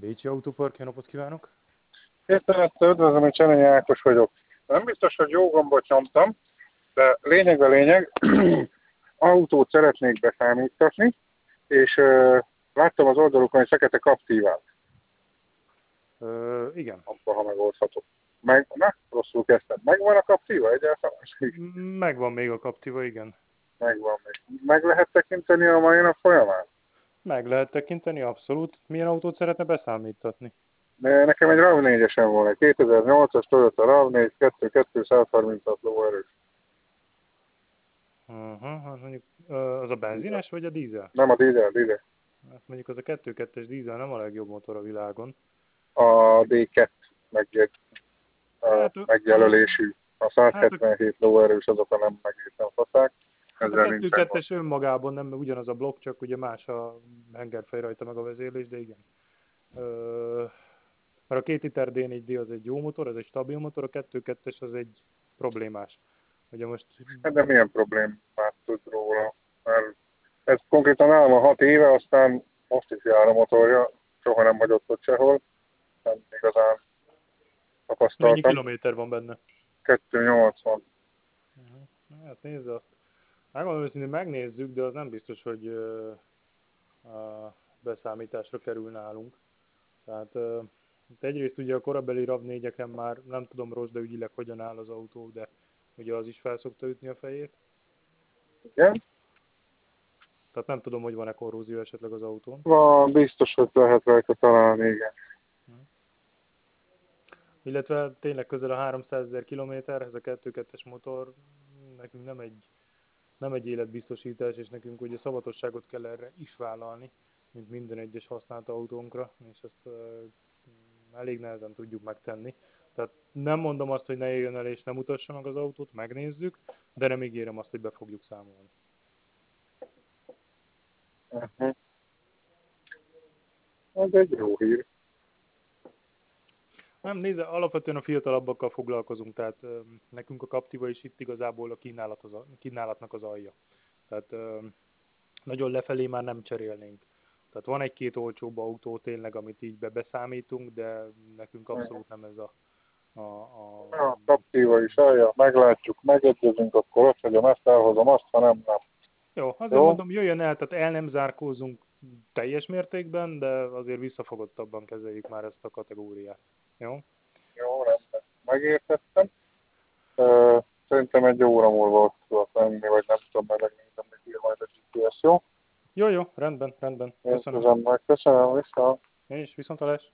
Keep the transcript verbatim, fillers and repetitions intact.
Bécsi Autópark, jó napot kívánok! Tisztelettel üdvözlöm, hogy Csenei Ákos vagyok. Nem biztos, hogy jó gombot nyomtam, de lényeg a lényeg, autót szeretnék beszámítatni, és uh, láttam az oldalukon egy fekete kaptívát. Ö, igen. Abba, ha megoldható. Meg, na, rosszul kezdtem. Megvan a kaptíva egyáltalán? Megvan még a Captiva, igen. Megvan még. Meg lehet tekinteni a mai nap folyamán? Meg lehet tekinteni, abszolút. Milyen autót szeretne beszámítatni? De nekem egy RAV négyesen volna, kétezer-nyolcas Toyota RAV négy, kettő-kettő-százharminchat lóerős. Uh-huh, hát mondjuk az a benzines vagy a dízel? Nem a dízel, dízel. Hát mondjuk az a kettő kettes dízel nem a legjobb motor a világon. A dé kettő megjegy, a Hát a, megjelölésű. A hát a, százhetvenhét lóerős azok a nem egészen faszák. hát a Ezzel nincsen gond. kettő kettes önmagában nem ugyanaz a blokk, csak ugye más a hengerfej rajta meg a vezérlés, de igen. Ö, mert a két liter dé négy dé az egy jó motor, az egy stabil motor, a kettő kettes az egy problémás. Ugye most... Hát de milyen problémát tud róla? Mert ez konkrétan nálam a hat éve, aztán most is jár a motorja, soha nem hagyott ott sehol. Nem igazán Mennyi tapasztaltam. kilométer van benne? kettőszáznyolcvan. Uh-huh. Hát nézze azt. Megmondom őszintén, megnézzük, de az nem biztos, hogy uh, a beszámításra kerül nálunk. Tehát uh, egyrészt ugye a korabeli RAV négyeken már nem tudom rossz, de ügyileg hogyan áll az autó, de ugye az is fel szokta ütni a fejét. Igen? Tehát nem tudom, hogy van-e korrózió esetleg az autón. Van, biztos, hogy lehet rajta találni, igen. Uh-huh. Illetve tényleg közel a háromszázezer kilométer, ez a kettő kettes motor nekünk nem egy, nem egy életbiztosítás, és nekünk ugye szavatosságot kell erre is vállalni, mint minden egyes használt autónkra, és ezt uh, elég nehezen tudjuk megtenni. Tehát nem mondom azt, hogy ne jöjjön el és nem mutassa meg az autót, megnézzük, de nem ígérem azt, hogy be fogjuk számolni. Uh-huh. Ez egy jó hír. Nem, nézze, alapvetően a fiatalabbakkal foglalkozunk, tehát ö, nekünk a Captiva is itt igazából a, kínálat az, a kínálatnak az alja. Tehát ö, nagyon lefelé már nem cserélnénk. Tehát van egy-két olcsóbb autó tényleg, amit így be beszámítunk, de nekünk abszolút nem ez a... A, a... A Captiva is állja, meglátjuk, megegyezünk, akkor ott hagyom, ezt elhozom, azt, ha nem, nem. Jó, azért Jó? mondom, jöjjön el, tehát el nem zárkózunk teljes mértékben, de azért visszafogottabban kezeljük már ezt a kategóriát. Jó? Jó, rendben. Megértettem. Uh, szerintem egy óra múlva ott tudok lenni, vagy nem tudom, mert megnézem, hogy ír majd a gé pé es, jó? Jó, jó, rendben, rendben. Én Köszönöm. közben meg köszönöm, vissza. És viszontlátásra.